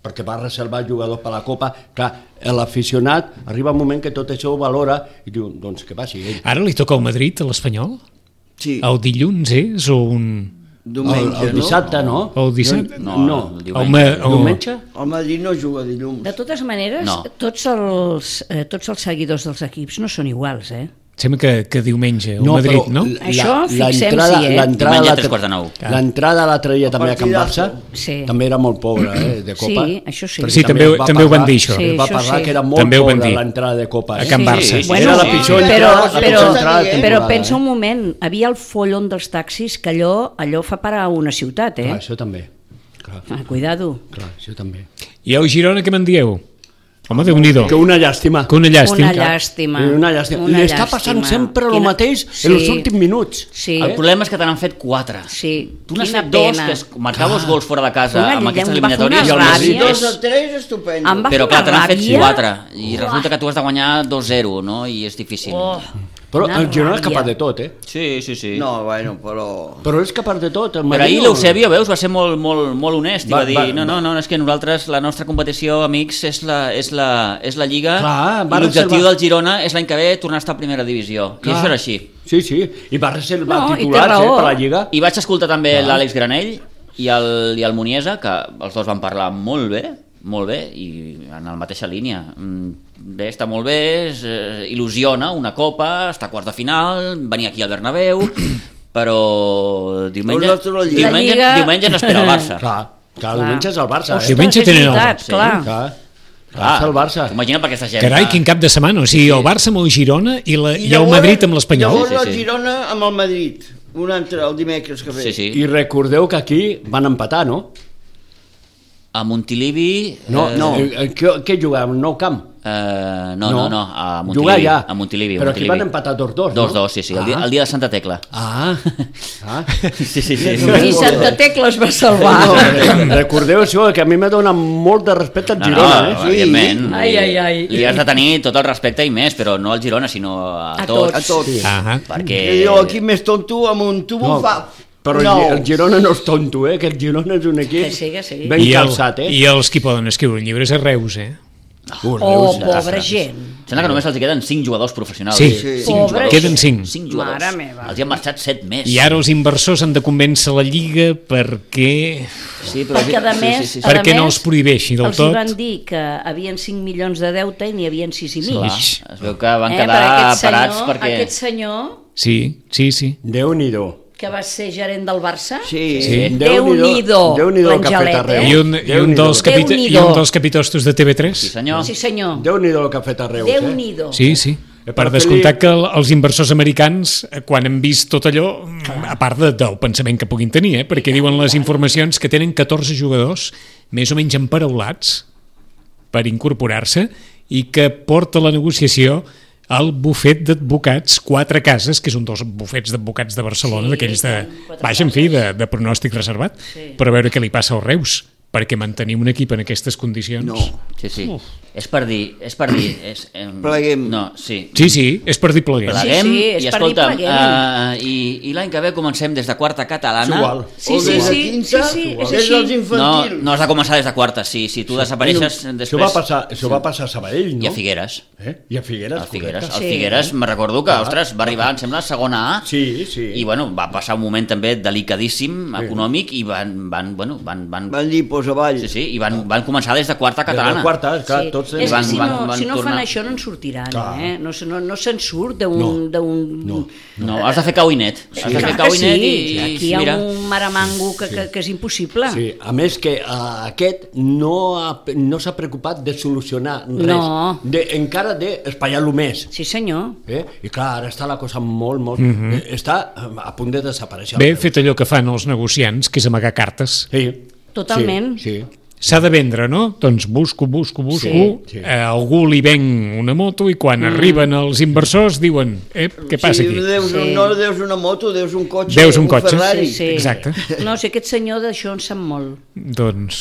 perquè va reservar jugadors per la Copa. Clar, l'aficionat arriba un moment que tot això ho valora i diu, doncs que vagi ell. Ara li toca al Madrid, a l'Espanyol? Sí, El dilluns és o un... diumenge, el, el dissabte, no? O el dissabte? No, No, no. el El ma- diumenge. o- Diumenge? no? El Madrid no juga dilluns. De totes maneres, No. tots, els, eh, tots els seguidors dels equips no són iguals, eh? Sembla que, que diumenge, el Madrid, però no? la- Això, fixem-s'hi, l'entrada- eh? l'entrada Diumenge a l'altre- tres quarts de nou. L'entrada l'altre dia també a Can Barça Sí. també era molt pobra, eh, de Copa. Sí, això sí. Perquè Sí, també ho- es va també ho van parlar- dir, això. Sí, es va això parlar sí. que era molt També ho van pobra dir. l'entrada de Copa. A Eh? Can Sí, Barça. sí, sí. Bueno, era la sí, pitjor però, entrada, la però, pitjor entrada de però temporada, pensa eh? un moment, havia el follon dels taxis que allò, allò fa parar una ciutat, eh? Clar, això també. Clar, Ah, cuidado. clar, això també. I el Girona, què me'n dieu? Home, Déu-n'hi-do. Que una llàstima. Que una llàstima. Una llàstima. Una llàstima. Una Li està passant llàstima. sempre el Quina- mateix Sí. en els últims minuts. Sí, El problema és que te n'han fet quatre. sí. Tu n'has Quina fet dos, pena. que és marcar dos gols fora de casa Una amb llei- aquestes em va fer una eliminatòries. I el Madrid, ràbia. Dos o tres, estupendo. Em va Però fer clar, una te n'han fet ràbia. quatre i resulta que tu has de guanyar dos zero, no? I és difícil. Oh, Però quina el Girona és ràbia. capaç de tot, eh? Sí, sí, sí. No, bueno, però... Però és capaç de tot. El Però Madrid ahir no- l'Eusebio, veus, va ser molt, molt, molt honest i Va- va, dir, va- no, no, no, és que nosaltres, la nostra competició, amics, és la, és la, és la Lliga Clar, va i l'objectiu reservar- del Girona és l'any que ve tornar a estar a primera divisió. Clar. I això era així. Sí, sí, i va reservar No, i té titulars eh, raó. per la Lliga. I vaig escoltar també l'Àlex Granell i el, i el Muniesa, que els dos van parlar molt bé, molt bé, i en la mateixa línia. Mm, Bé, està molt bé, es, eh, il·lusiona una copa, està a quarts de final, venir aquí al Bernabéu, però diumenge, Nosaltres la Lliga. diumenge, La Lliga- diumenge n'espera el Barça. Clar, clar, diumenge és el Barça. Ostres, Eh? Diumenge és tenen el veritat, Barça, clar. Clar, clar, és el Barça. Imagina't per aquesta gent. Carai, que- quin cap de setmana. O sigui, el Barça amb el Girona i, la, i el llavors- Madrid amb l'Espanyol. Llavors Sí, sí, el sí. Girona amb el Madrid. Un altre, el dimecres que ve. Sí, sí. I recordeu que aquí van empatar, no? A Montilivi... No, eh, no. Eh, Què, què jugàvem? Nou camp? Eh, no, no, no, a Jugar Montilivi. ja. A Montilivi. a Però aquí Montilivi. van empatar dos dos, no? Dos, dos, sí, sí, el, dia, Ah. el dia de Santa Tecla. Ah, ah. Sí, sí, sí. I Santa Tecla es va salvar. No, re- recordeu això, que a mi me dona molt de respecte al No, Girona, no, eh? evidentment. Ai, ai, ai. Li has de tenir tot el respecte i més, però no al Girona, sinó a, A tots. A tots. Sí. Ah, Perquè... Que diu, aquí més tonto amb un tubo No, fa... però el, no. Gi- el Girona no és tonto, eh? Que el Girona és un equip Que sí, que sí. ben I, el, calçat, eh? I els qui poden escriure llibres a Reus, eh? Uh, Oh, Reus, pobra gent. Sembla que només els hi queden cinc jugadors professionals. Sí, Sí. Cinc Pobra jugadors. Queden cinc. Cinc jugadors. Mare meva. Els hi han marxat set més. I ara els inversors han de convèncer la Lliga perquè, Sí, però... Perquè, a més, sí, sí, sí. a perquè no més, els prohibeixi del els hi tot. van dir que havien cinc milions de deute i n'hi havien sis i mig. Clar, es veu que van Eh, quedar per aquest senyor, parats perquè... Aquest senyor, Sí, sí, sí. Déu-n'hi-do. que va ser gerent del Barça, Sí. Sí. Déu-n'hi-do, Déu-n'hi-do el que ha fet l'Angelet, arreu. eh? I un, i un, Déu-n'hi-do. dels, capita, i Déu-n'hi-do. un dels capitostos de T V tres. Sí, senyor. Sí, senyor. Déu-n'hi-do el que ha fet arreu, eh? Déu-n'hi-do. Sí, sí. Eh, Per per descomptat fer-li- que el- els inversors americans, eh, quan han vist tot allò, a part de, del pensament que puguin tenir, eh, perquè diuen les informacions que tenen catorze jugadors més o menys emparaulats per incorporar-se i que porta la negociació al bufet d'advocats Quatre Cases, que és un dels bufets d'advocats de Barcelona, Sí, d'aquells de... tant, Quatre Vaja, en fi, Cases. de, de pronòstic reservat, Sí. per veure què li passa als Reus, perquè mantenir un equip en aquestes condicions... No. Sí, sí. És per dir... És per dir... És, em... Pleguem. No, sí. Sí, sí, és per dir pleguem. Sí, Pleguem sí, és i per dir escolta'm, pleguem. uh, i, i l'any que ve comencem des de quarta catalana. És igual. Sí, O sí, des de sí, quinze, sí, sí, és des així. dels No, infantils. no has de començar des de quarta, sí, si tu desapareixes Això després... va passar, això va passar a Sabadell, no? I a Figueres. Eh? I a Figueres, Al Figueres, correcte. al Sí. Figueres, me recordo que, Ah. ostres, va arribar, em sembla, a segona A. Sí, sí. I, bueno, va passar un moment també delicadíssim, econòmic, i van, van, bueno, van, van, Van dir, posa avall. sí, sí, i van, van començar des de quarta Des de catalana. la quarta, clar, Sí. tots... És que van- si van- no, van si no fan tornar. això no en sortiran, Clar. eh? No, se- no, no se'n surt d'un... No. d'un- No. No, has de fer cau i net. Has de fer Clar cau que i net sí, i, aquí i hi ha mira... un maramango que, que, que és impossible. Sí, a més que uh, aquest no, ha, no s'ha preocupat de solucionar res, No. de, encara d'espaiar-lo més. Sí, senyor. Eh? I clar, ara està la cosa molt, molt... Mhm. Mm -hmm. Està a punt de desaparèixer. Bé, fet allò que fan els negociants, que és amagar cartes. Sí. Totalment. Sí, sí. S'ha de vendre, no? Doncs busco, busco, busco, Sí, sí. eh, algú li ven una moto i quan mm. arriben els inversors diuen eh, què passa si aquí? Deus, Sí. no deus una moto, deus un cotxe, Deus un cotxe. Ferrari. Sí, sí. Exacte. No, si aquest senyor d'això en sap molt. Doncs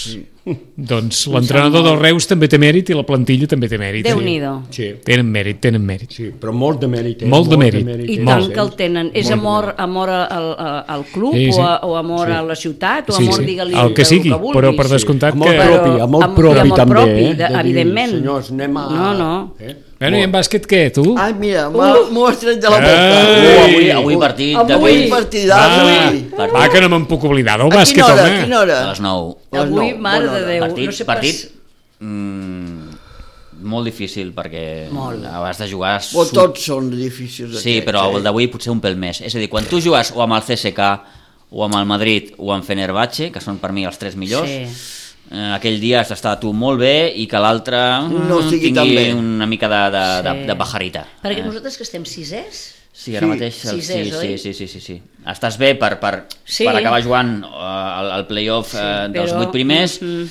Doncs l'entrenador del Reus també té mèrit i la plantilla també té mèrit. Déu-n'hi-do. Sí, Tenen mèrit, tenen mèrit. sí, però molt de mèrit. Eh? Molt de mèrit. I eh? tant Molt. que el tenen. És Molt amor, bé. amor al, al, al club Sí, sí. o, a, o amor Sí. a la ciutat o Sí, amor, sí. digue-li El que sigui, vulguis. però per descomptat Amor que... propi, amor Am- propi i amor també, propi, eh? de- De dir, evidentment. senyors, anem a... No, no. Eh? Bueno, i en bàsquet què, tu? Ai, mira, m'ho m'ho has tret de la boca. Ai. Uh, avui, avui partit Avui d'avui partidàs, Va, avui. va, que no me'n puc oblidar del A quina bàsquet, hora, a home. quina hora? a les nou. A les Avui, nou, mare bona de hora. Déu. Partit, no sé partit pas- mm, molt difícil perquè Molt. has de jugar... O su- tots són difícils. Sí, aquests, però eh? el d'avui potser un pèl més. És a dir, quan tu jugues o amb el C S K o amb el Madrid o amb Fenerbahce, que són per mi els tres millors, Sí. eh, aquell dia has d'estar tu molt bé i que l'altre No mm, estigui tan tingui bé. una mica de, de, de, Sí. de pajarita. Perquè Eh, nosaltres que estem sisers, Sí, ara Sí. mateix... el- Sisès, sí, oi? sí, sí, sí, sí, sí. Estàs bé per, per, Sí. per acabar jugant eh, el, el play-off eh, dels però- vuit primers, Mhm.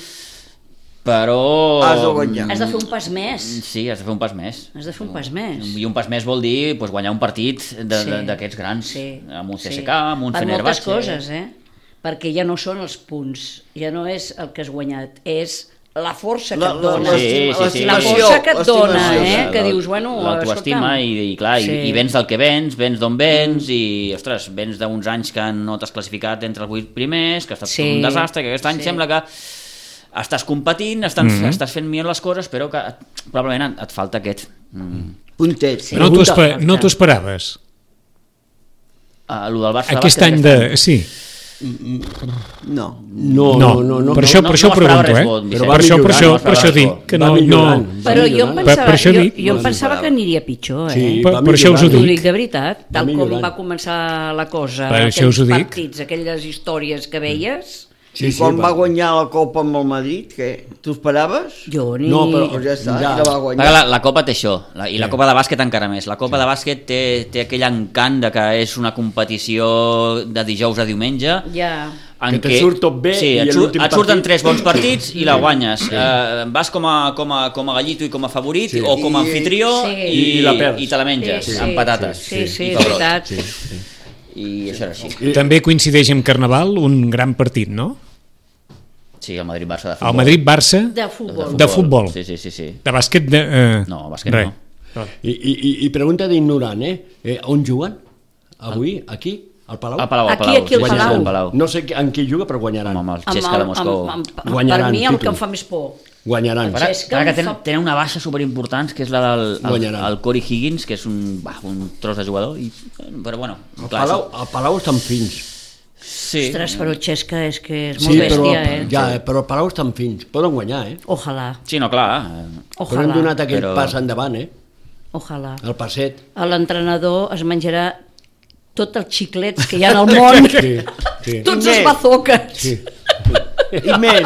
però... Has de guanyar. has de fer un pas més. Sí, has de fer un pas més. Has de fer un pas més. I un pas més vol dir pues, guanyar un partit de- Sí. de- d'aquests grans, Sí, amb un C S K, sí. amb un per Fenerbahce... moltes coses, eh? Perquè ja no són els punts, ja no és el que has guanyat, és la força que La- et la- dona. Sí, sí, sí. La l'estimació, força que et dona, l'estimació, eh? La- Que la- dius, bueno... l'autoestima escolta'm. i, i clar, Sí. i, i vens del que vens, vens d'on vens i, ostres, vens d'uns anys que no t'has classificat entre els vuit primers, que ha estat Sí. tot un desastre, que aquest any Sí. sembla que estàs competint, estàs, mm -hmm. estàs fent millor les coses, però que et, probablement et, et falta aquest... Mm. Puntet. Sí. No t'ho Pregunta. esper no t'ho esperaves? Uh, el del Barça Aquest de any bàsquet, de... Sí. No. No, No, no, no, no. per això, no- per això no m'esperava pregunto, res eh? bo, Vicent. Per va això, per millorant, això, no per això m'esperava dic res bo. que Va no... no millorant. Però jo em Per- pensava, per això jo, dic- jo em No pensava s'esperava. que aniria pitjor, eh? Sí, Per- va per això us ho millorant. T'ho dic. dic de veritat, tal com millorant. va començar la cosa, Per això us ho aquells dic. partits, aquelles històries que veies, I quan va guanyar la Copa amb el Madrid, què? T'ho esperaves? jo ni... No, però- Doncs ja està, Ja. ja. la va Perquè guanyar. la, la Copa té això, la, i la Copa de bàsquet encara més. La Copa de bàsquet té, té aquell encant de que és una competició de dijous a diumenge, Ja. en Que te surt tot bé sí, i et, a sur, l'últim et surten partit- tres bons partits i la guanyes. Sí. Uh, vas com a, com, a, com a gallito i com a favorit Sí. o com a I- anfitrió Sí. i, I la perds. i te la menges Sí, sí. amb patates. Sí, sí, i és pebrot. veritat. Sí, sí. I això era així. També coincideix amb Carnaval un gran partit, no? Sí, el Madrid-Barça de futbol. El Madrid-Barça De futbol. de futbol. Sí, sí, sí. sí. De bàsquet de... Eh, No, bàsquet res. no. I, i, i pregunta d'ignorant, eh? eh? On juguen? Avui? Aquí? Al Palau? Al Palau, al Aquí, Palau. aquí, al sí, sí, Palau. sí, al Palau. No sé en qui juga, però guanyaran. Amb el Amb Xesca el- de Moscou. amb- amb- Guanyaran per mi el títol. que em fa més por. Guanyaran. El Ara, Xesca ara que em tenen, fa- tenen una baixa superimportant, que és la del el, Guanyaran. el Corey Higgins, que és un, bah, un tros de jugador, i, però bueno, Al clar, Palau, això- al Palau estan fins. sí. Ostres, però el Xesca és que és Sí, molt però, bèstia, eh? ja, eh, però al Palau estan fins. Poden guanyar, eh? Ojalà, Sí, no, clar. eh, Però hem ojalà, donat aquell Però- pas endavant, eh? ojalà. El passet. L'entrenador es menjarà tots els xiclets que hi ha al món, Sí, sí. tots I els més. bazooques. Sí. I més.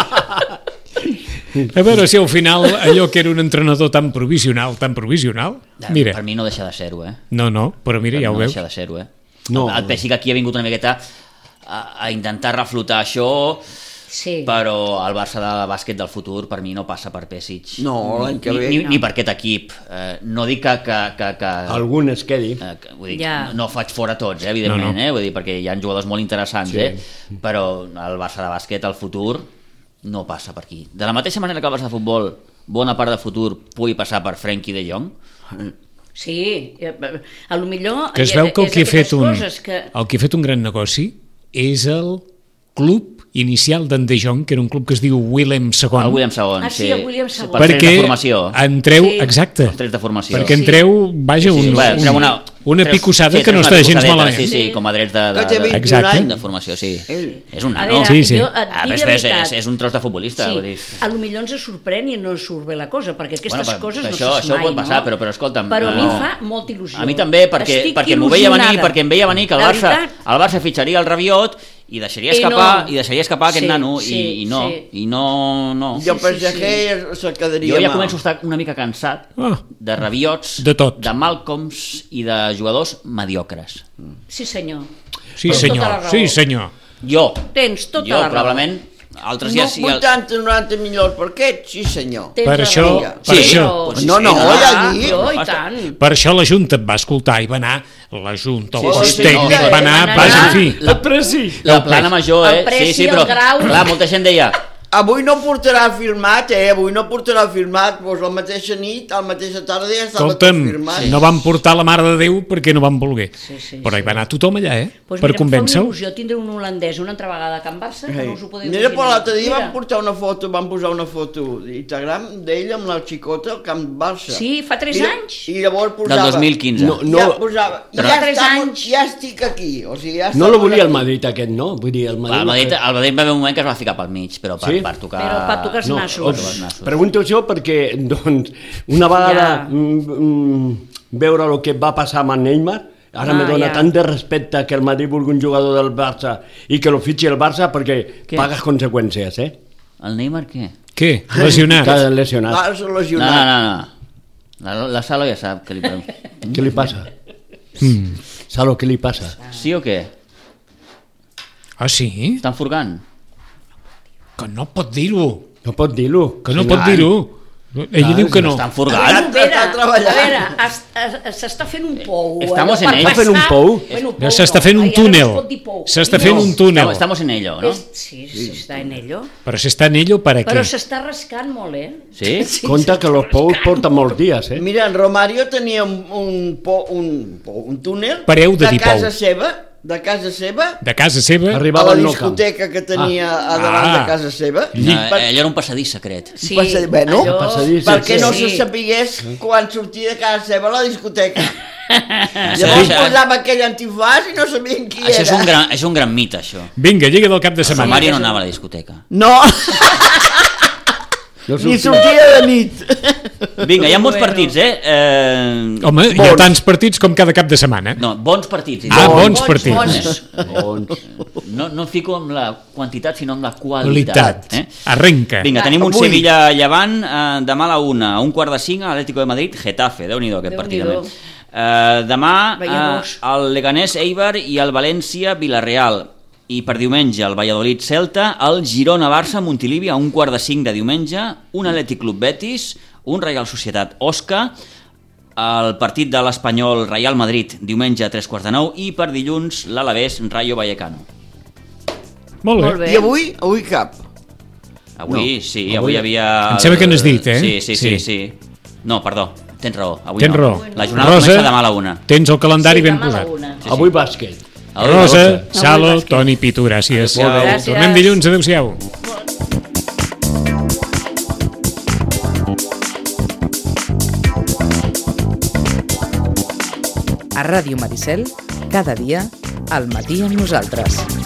A veure si al final allò que era un entrenador tan provisional, tan provisional, Per mira, mi no deixa de ser-ho, eh? no, no, però mira, ja ho no veus. deixa de ser-ho, eh? No. El, el P S G aquí ha vingut una miqueta a, a intentar reflotar això, Sí. però el Barça de bàsquet del futur per mi no passa per Pesic. No, l'any que ni, ve Ni, no. ni per aquest equip. Eh, no dic que... que, que, que Algun es quedi. Eh, que, vull dir, Ja. no, no faig fora tots, eh, evidentment, No, no. Eh, vull dir, perquè hi ha jugadors molt interessants, Sí. eh, però el Barça de bàsquet, el futur, no passa per aquí. De la mateixa manera que el Barça de futbol, bona part del futur pugui passar per Frenkie de Jong, Sí, eh, a lo millor... Que es veu que el és que ha fet d'aquelles un, coses que... el que ha fet un gran negoci és el club inicial d'en De Jong, que era un club que es diu Willem segon. el William segon. Ah, sí, el William segon. Per trets perquè de formació. entreu, Sí. exacte, Per trets de formació. perquè Sí. entreu, vaja, un, Sí, bueno, un, treu una, una, treus- picossada sí, que no treus està una gens picossadeta, malament. Sí, sí, com a drets de, de, Que té de, vint i un Exacte. anys. de formació, sí. Ell. És un A nano. veure, Sí, sí. jo et Ah, dic ves, de ves, veritat. és, és un tros de futbolista. Vull dir. Sí, a lo millor ens sorprèn i no ens surt bé la cosa, perquè aquestes Bueno, però- coses però no això- saps això mai, pot passar, no? però- però escolta'm, Però a mi no. em fa molta il·lusió. A mi també, perquè, Estic perquè m'ho veia venir, il·lusionada. perquè em veia venir que el De Barça, veritat. el Barça fitxaria el Rabiot i deixaria I escapar, no. i deixaria escapar aquest Sí, nano, sí, i, i no, sí. i no, no. Jo Sí, per sí, ja sí. que se'l quedaria Jo ja mal. començo a estar una mica cansat Ah. de Rabiots, De tot. de Malcoms i de jugadors mediocres. Sí, senyor. Sí, Tens tota la senyor, raó. sí, senyor. Jo, Tens tota jo la raó. probablement, altres No, ja sí... El... vuitanta noranta milions per aquest? Sí, senyor. Tens Per la això- raó. per Tens això- raó. Pues No, no, sí, ja dic. Jo, i tant. Per això la Junta et va escoltar i va anar, la Junta, el Sí, cos sí, sí, tècnic no, va anar, va vaja, en anar. fi. La, presi. la plana major, eh? El preci, sí, sí, el però grau. clar, molta gent deia Avui no portarà filmat, eh? Avui no portarà filmat, doncs la mateixa nit, a la mateixa tarda ja estava Escolta'm, tot filmat. no van portar la Mare de Déu perquè no van voler. Sí, sí, Però sí. hi va anar tothom allà, eh? Pues per mira, em fa una convèncer-ho. il·lusió tindre un holandès una altra vegada a Can Barça, que no us ho podeu Mira, però l'altre dia Mira. van portar una foto, van posar una foto d'Instagram d'ell amb la xicota al Camp Barça. Sí, fa tres Mira, anys. I llavors posava... Del dos mil quinze. No, no. Ja posava... Però ja, fa tres estamos- anys. ja estic aquí. O sigui, ja No lo volia el aquí. Madrid aquest, no? Vull dir, el Madrid... El Madrid, el Madrid va haver un moment que es va ficar pel mig, però per, Sí? per tocar... Però per tocar els No, nassos. os- pregunto això perquè, doncs, una vegada Ja. mm, mm, veure el que va passar amb el Neymar, ara Ah, me dona ja. tant de respecte que el Madrid vulgui un jugador del Barça i que lo fitxi el Barça perquè Què? pagues conseqüències, eh? El Neymar què? Què? Lesionat? Que ha lesionat. Barça No, lesionat. no, no. no. La, la Salo ja sap què li pregunta. Què li passa? Mm. Salo, què li passa? Sí o què? Ah, sí? Estan furgant? Que no pot dir-ho. No pot dir-ho. Que no Sí, pot clar. dir-ho. Ella diu que no. Estan A furgant? veure, Està a treballant. veure, es- es- s'està fent un pou. Estamos allò per en ello. Està fent un passar- pou? Bueno, No, s'està fent un ai, ara no túnel. es pot dir pou. S'està No. fent un túnel. Estamos, estamos en ello, no? És- Sí, sí, està en ello. Però si està en ello, per a Però què? s'està rascant molt, eh? Sí? Compte que los pous porten molts dies, eh? Mira, en Romario tenia un, un, po, un, po, un túnel Pareu de de dir casa pou. seva, de casa seva, De casa seva? a Arribava la al Nou Camp. discoteca que tenia Ah. a davant Ah. de casa seva. No, Per- allò era un passadís secret. Sí, Passa- bueno, allò- passadís, perquè no sí. se sapigués quan sortia de casa seva a la discoteca. Això, Llavors això, posava aquell antifàs i no sabien qui això és era. un gran, és un gran mite, això. Vinga, lliga del cap de El setmana. Mario no anava a la discoteca. No, No ni sortia. sortia de nit. Vinga, hi ha bons partits, eh? eh... Home, hi ha tants partits com cada cap de setmana. No, bons partits. he dit. Ah, bons partits. Bons. No, no fico amb la quantitat, sinó amb la Qualitat. qualitat. Eh? Arrenca. Vinga, tenim un Avui. Sevilla-Llevant eh, demà a la una, a un quart de cinc a Atlético de Madrid, Getafe, déu-n'hi-do aquest partit Déu-n'hi-do. també. Eh, demà Veiem-nos. eh, el Leganés Eibar i el València-Villarreal. I per diumenge el Valladolid-Celta, el Girona-Barça-Montilivi a un quart de cinc de diumenge, un Atlètic Club Betis, un Real Societat-Osca, el partit de l'Espanyol Real Madrid diumenge a tres quarts de nou i per dilluns l'Alavés Rayo Vallecano. Molt bé. Molt bé. I avui, avui cap. Avui No, sí, avui- avui hi havia... Em sembla que n'has dit, eh? Sí, sí, Sí. sí, sí. No, perdó, tens raó. Avui Tens no. raó. La jornada Rosa, comença demà a la una. Tens el calendari Sí, ben demà a la posat. una. Sí, Avui bàsquet. Avui Rosa, Rosa. Salo, Avui bàsquet. Toni Pitu, gràcies. Molt bé. Gràcies. Tornem dilluns, adeu-siau. A Ràdio Maricel, cada dia, al matí amb nosaltres.